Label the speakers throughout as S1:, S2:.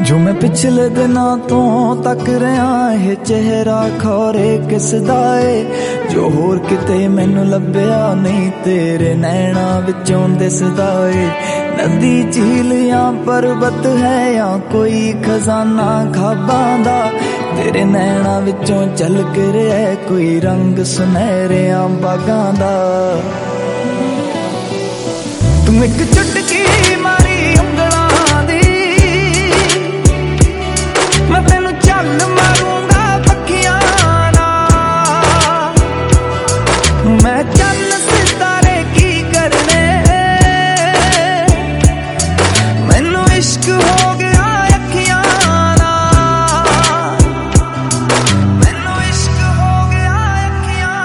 S1: जो मैं पिछले दिनों तो तक रहा है चेहरा खौरे किस दा ए जो होर किते मैनू लभ्या नहीं तेरे नैना विचों दिसदा ए नदी झील या पर्वत है या कोई खजाना खाबां दा तेरे नैना विचों झलक रहा है कोई रंग सुनहरिया बागां दा तुम एक चुटकी मारी उंगलां दी मैं तेनू चल मारूंगा पखियां नाल मैं चल सितारे की करने मैनू इश्क हो गया अखियां नाल मैनू इश्क हो गया अखियां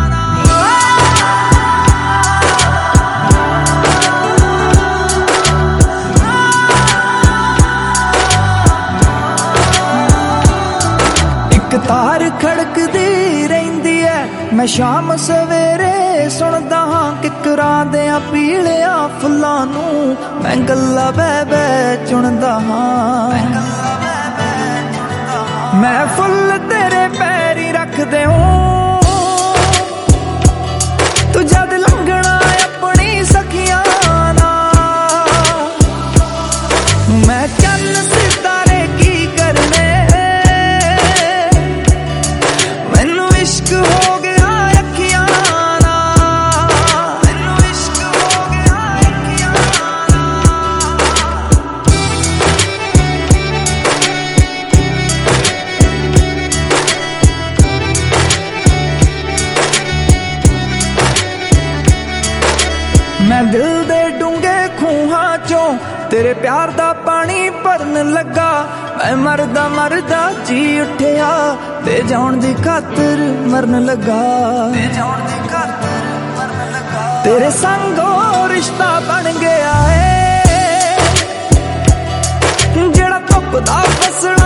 S1: तार खड़कदी रहिंदी है मैं शाम सवेरे सुनदा हां किकरां देयां पीलिया फुल्लां नूं मैं गल्लां बह बह चुनदा हां मैं फुल तेरे पैरी रख देऊं तू जद लंघना अपनी सखियां नाल मैं चल सितारे की करने इश्क हो गया अखियां नाल मैनू इश्क हो गया अखियां मैं दिल दे डूंगे खूहां चों तेरे प्यार दा पानी भरन लगा मैं मरदा जी उठिया ते जान दी खातर मरन लगा तेरे संगो रिश्ता बन गया है जेड़ा धुप दा फसना